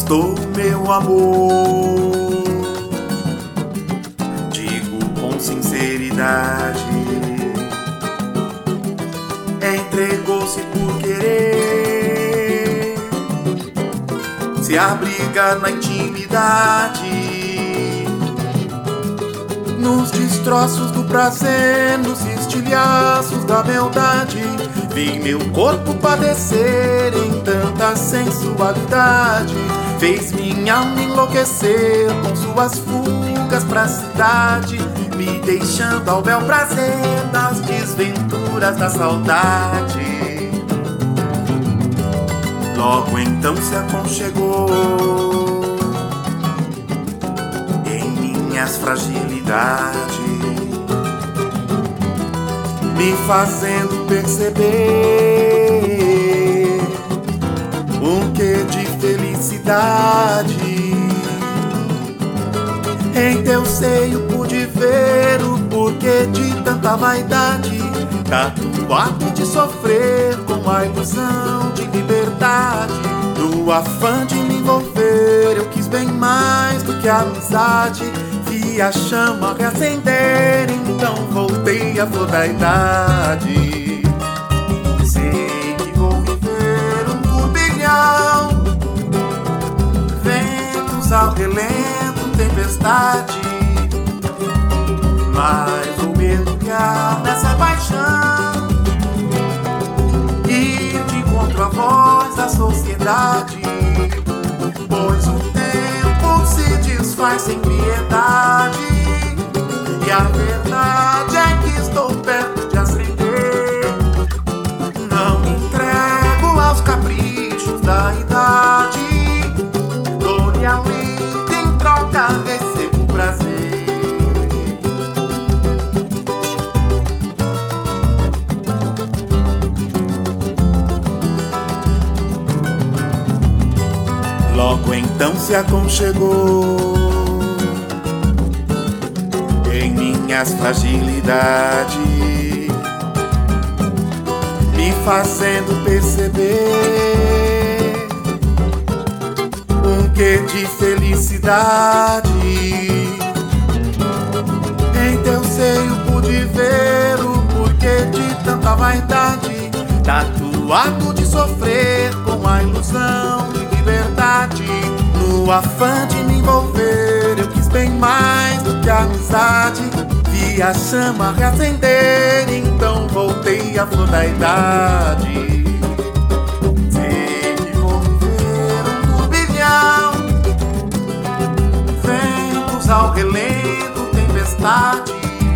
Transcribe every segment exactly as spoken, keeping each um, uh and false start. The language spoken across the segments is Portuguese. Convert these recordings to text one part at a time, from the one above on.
estou, meu amor? Digo com sinceridade, entregou-se por querer, se abriga na intimidade, nos destroços do prazer, nos estilhaços da beldade. Vi meu corpo padecer em tanta sensualidade, fez minha alma enlouquecer com suas fugas pra cidade, me deixando ao bel prazer das desventuras da saudade. Logo então se aconchegou em minhas fragilidades, me fazendo perceber um quê de felicidade. Em teu seio pude ver o porquê de tanta vaidade, tatuado de sofrer com a ilusão de liberdade. No afã de me envolver, eu quis bem mais do que a amizade. Vi a chama reacender, então voltei à flor da idade. Sei que vou viver um turbilhão, ventos ao relento, tempestade, mas vou mergulhar nessa paixão, ir de encontro à voz da sociedade, pois o tempo se desfaz sem piedade, e a verdade é que estou perto de acender. Não me entrego aos caprichos da idade, dou-lhe a lenta, em troca recebo prazer. Logo então se aconchegou em minhas fragilidades, me fazendo perceber um quê de felicidade. Em teu seio pude ver o porquê de tanta vaidade, tatuado de sofrer com a ilusão de liberdade. No afã de me envolver, eu quis bem mais do que a amizade. Vi a chama reacender, então voltei à flor da idade. Sei que vou viver um turbilhão, ventos ao relento, tempestade,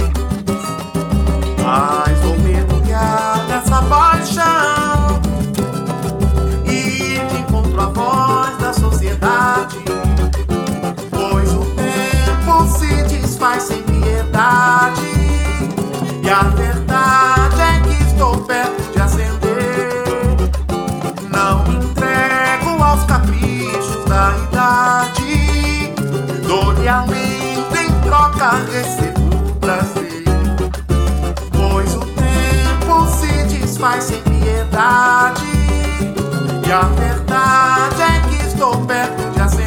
mas vou mergulhar nessa paixão, ir de encontro à voz da sociedade, pois o tempo se desfaz sem piedade, e a verdade é que estou perto de acender. Não me entrego aos caprichos da idade, dou-lhe alento, em troca recebo prazer, pois o tempo se desfaz sem piedade, e a verdade é que estou perto de acender.